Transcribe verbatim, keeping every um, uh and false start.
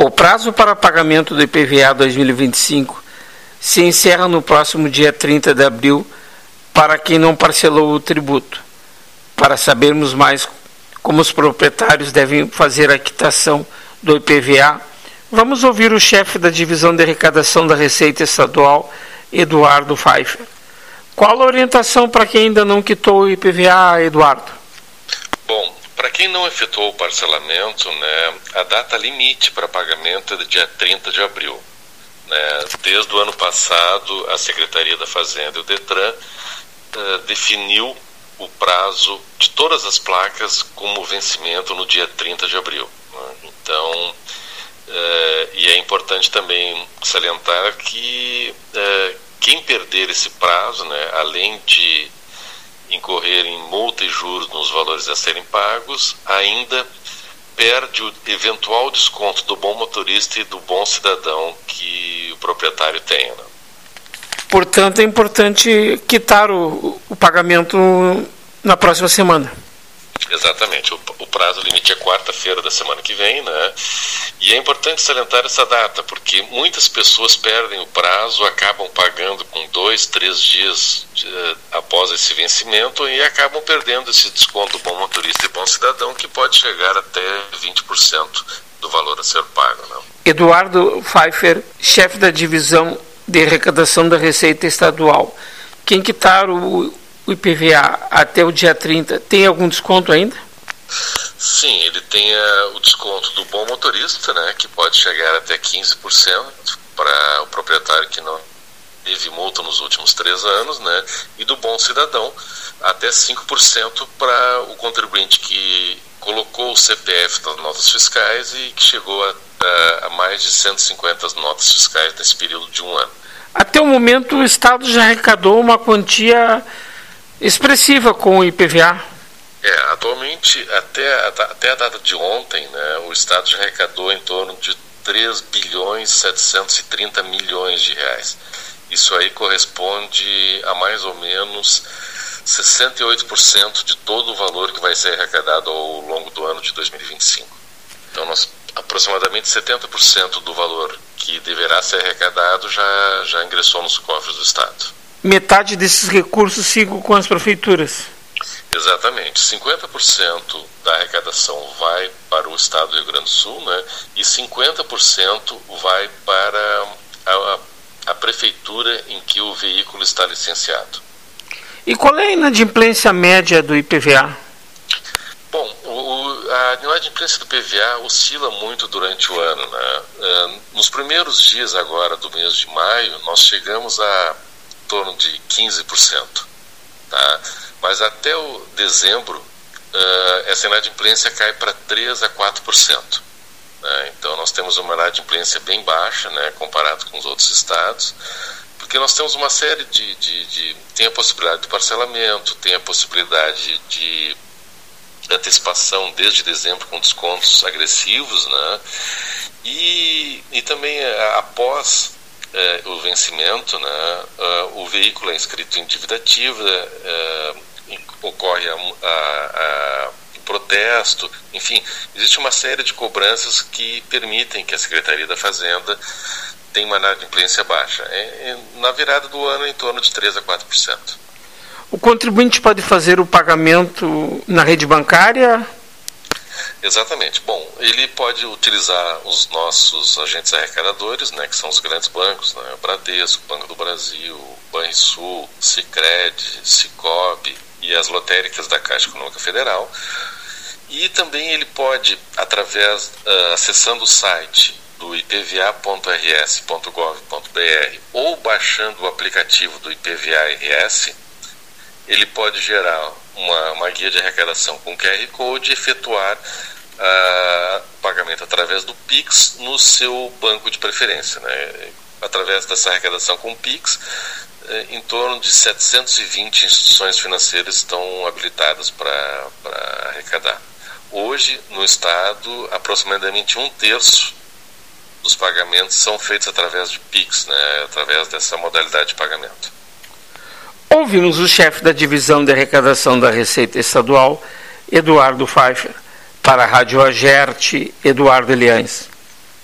O prazo para pagamento do I P V A dois mil e vinte e cinco se encerra no próximo dia trinta de abril para quem não parcelou o tributo. Para sabermos mais como os proprietários devem fazer a quitação do I P V A, vamos ouvir o chefe da Divisão de Arrecadação da Receita Estadual, Eduardo Pfeiffer. Qual a orientação para quem ainda não quitou o I P V A, Eduardo? Bom, para quem não efetuou o parcelamento, né, a data limite para pagamento é do dia trinta de abril. Né? Desde o ano passado, a Secretaria da Fazenda e o Detran uh, definiu o prazo de todas as placas como vencimento no dia trinta de abril. Né? Então, uh, e é importante também salientar que uh, quem perder esse prazo, né, além de incorrer em multa e juros nos valores a serem pagos, ainda perde o eventual desconto do bom motorista e do bom cidadão que o proprietário tenha. Né? Portanto, é importante quitar o, o pagamento na próxima semana. Exatamente. O, o prazo limite é quarta-feira da semana que vem, né? E é importante salientar essa data, porque muitas pessoas perdem o prazo, acabam pagando com dois, três dias de, após esse vencimento e acabam perdendo esse desconto do bom motorista e bom cidadão, que pode chegar até vinte por cento do valor a ser pago. Né? Eduardo Pfeiffer, chefe da Divisão de Arrecadação da Receita Estadual. Quem quitar o o I P V A até o dia trinta, tem algum desconto ainda? Sim, ele tem uh, o desconto do bom motorista, né, que pode chegar até quinze por cento para o proprietário que não teve multa nos últimos três anos, né, e do bom cidadão até cinco por cento para o contribuinte que colocou o C P F nas notas fiscais e que chegou a, a, a mais de cento e cinquenta notas fiscais nesse período de um ano. Até o momento o Estado já arrecadou uma quantia expressiva com o I P V A. É, atualmente, até, até a data de ontem, né, o Estado já arrecadou em torno de três bilhões setecentos e trinta milhões de reais. Isso aí corresponde a mais ou menos sessenta e oito por cento de todo o valor que vai ser arrecadado ao longo do ano de dois mil e vinte e cinco. Então, nós, aproximadamente setenta por cento do valor que deverá ser arrecadado já, já ingressou nos cofres do Estado. Metade desses recursos ficam com as prefeituras. Exatamente. cinquenta por cento da arrecadação vai para o Estado do Rio Grande do Sul, né, e cinquenta por cento vai para a, a prefeitura em que o veículo está licenciado. E qual é a inadimplência média do I P V A? Bom, o, a inadimplência do I P V A oscila muito durante o ano. Né? Uh, nos primeiros dias agora do mês de maio, nós chegamos a em torno de quinze por cento. Tá? Mas até o dezembro, uh, essa inadimplência cai para três a quatro por cento. Né? Então nós temos uma inadimplência bem baixa, né, comparado com os outros estados, porque nós temos uma série de, de, de... tem a possibilidade de parcelamento, tem a possibilidade de antecipação desde dezembro com descontos agressivos, né? e, e também após É, o vencimento, né, uh, o veículo é inscrito em dívida ativa, uh, ocorre a, a, a, o protesto, enfim, existe uma série de cobranças que permitem que a Secretaria da Fazenda tenha uma inadimplência baixa. É, é, na virada do ano, em torno de três a quatro por cento. O contribuinte pode fazer o pagamento na rede bancária? Exatamente. Bom, ele pode utilizar os nossos agentes arrecadadores, né, que são os grandes bancos, né, o Bradesco, Banco do Brasil, Banrisul, Sicredi, Sicobi e as lotéricas da Caixa Econômica Federal. E também ele pode, através, uh, acessando o site do I P V A ponto R S ponto gov ponto B R ou baixando o aplicativo do I P V A R S, ele pode gerar uma, uma guia de arrecadação com Q R Code e efetuar uh, pagamento através do Pix no seu banco de preferência. Né? Através dessa arrecadação com Pix, eh, em torno de setecentas e vinte instituições financeiras estão habilitadas para arrecadar. Hoje, no Estado, aproximadamente um terço dos pagamentos são feitos através de Pix, né? Através dessa modalidade de pagamento. Ouvimos o chefe da Divisão de Arrecadação da Receita Estadual, Eduardo Pfeiffer. Para a Rádio Agerte, Eduardo Eliães.